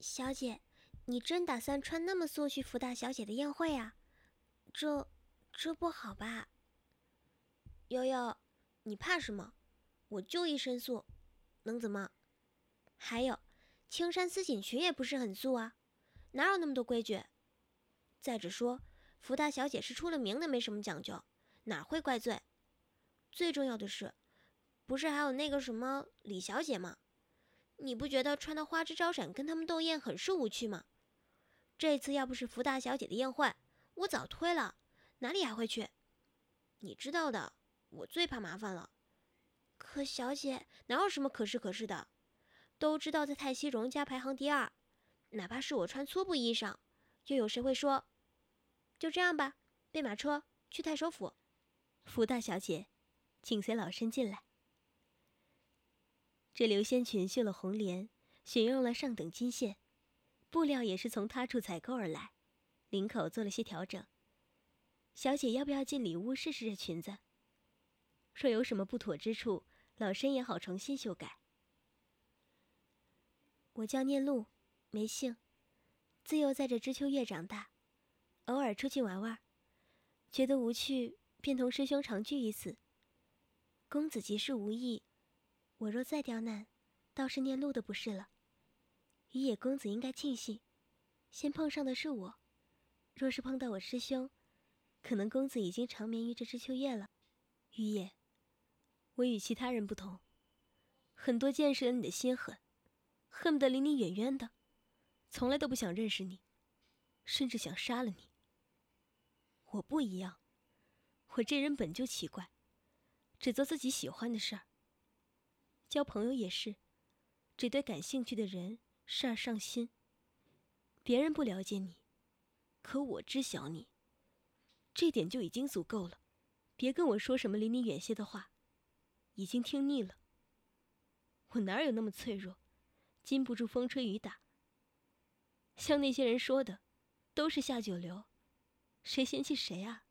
小姐，你真打算穿那么素去福大小姐的宴会啊？这不好吧？悠悠，你怕什么？我就一身素，能怎么？还有，青山丝锦裙也不是很素啊，哪有那么多规矩？再者说，福大小姐是出了名的没什么讲究，哪会怪罪？最重要的是，不是还有那个什么李小姐吗？你不觉得穿得花枝招展跟他们斗艳很是无趣吗？这次要不是福大小姐的宴会，我早推了，哪里还会去？你知道的，我最怕麻烦了。可小姐哪有什么可是的？都知道在泰熙荣家排行第二，哪怕是我穿粗布衣裳，又有谁会说？就这样吧，备马车去太守府。 福大小姐，请随老身进来。这流仙裙绣了红莲，选用了上等金线，布料也是从他处采购而来，领口做了些调整。小姐要不要进里屋试试这裙子？若有什么不妥之处，老身也好重新修改。 我叫念露，没姓，自幼在这知秋月长大，偶尔出去玩玩，觉得无趣，便同师兄常聚一此。公子即是无意，我若再刁难，倒是念露的不是了。于野公子应该庆幸，先碰上的是我，若是碰到我师兄，可能公子已经长眠于这知秋月了。 于野，我与其他人不同，很多见识了你的心狠，恨不得离你远远的，从来都不想认识你，甚至想杀了你。我不一样，我这人本就奇怪，只做自己喜欢的事儿。交朋友也是，只对感兴趣的人事儿上心。别人不了解你，可我知晓你，这点就已经足够了。别跟我说什么离你远些的话，已经听腻了。我哪有那么脆弱，经不住风吹雨打？像那些人说的，都是下九流，谁嫌弃谁啊？